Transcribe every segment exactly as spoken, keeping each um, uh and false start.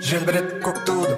Желбірет көк туды,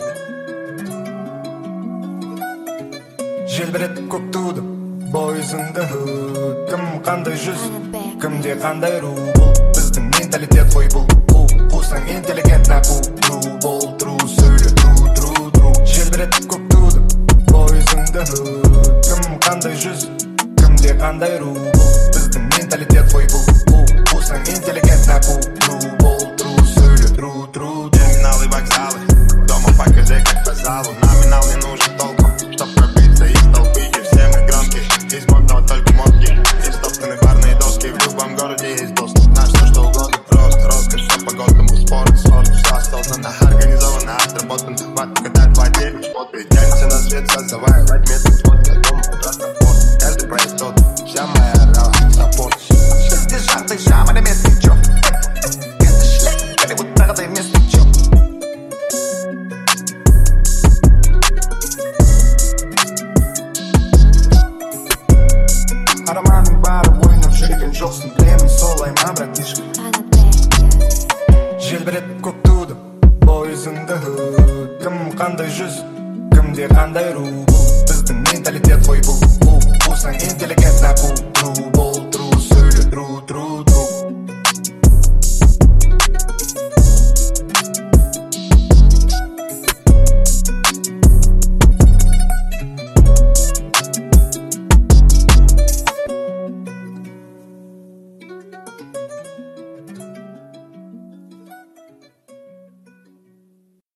желбірет көк туды, бойызыңды кім қандай жүз, кімде қандай ру. Бұл біздің менталитет қой, бұл қу, қусаң интеллигентна қу, тру, бол, тру, сөйле, тру, тру, тру. Желбірет көк туды, бойызыңды кім қандай жүз, кімде қандай ру. Бұл біздің менталитет қой, бұл қу, қусаң интеллигентна қу, тру, бол, тру, сөйле, тру, тру. Терминалы, вокзалы, дома покажи, как по залу. Номинал не нужен толком, чтоб пробиться из толпы. И все мы громкие, из модного только мозги. Из топтаны барные доски, в любом городе есть доступ. На все что угодно, просто роскошь, все по готовому спорт, спорт. Все осознанно, организованно, отработан захват. Когда два день смотрит, тянется на свет, создавая метод спорт. Я дома, просто спорт, каждый проезд тот. Вся моя рава, саппорт. Шесть жарты, жама на месте, чё? Это шлейк, Голливуд, правда, место, чё? Ароманың бары ойнап жүрген жоқсың, білемін солай ма, братишка. Желбірет көк туды, бойызыңды кім қандай жүз, кімде қандай ру. Бұл біздің менталитет қой, бұл қу, қусаң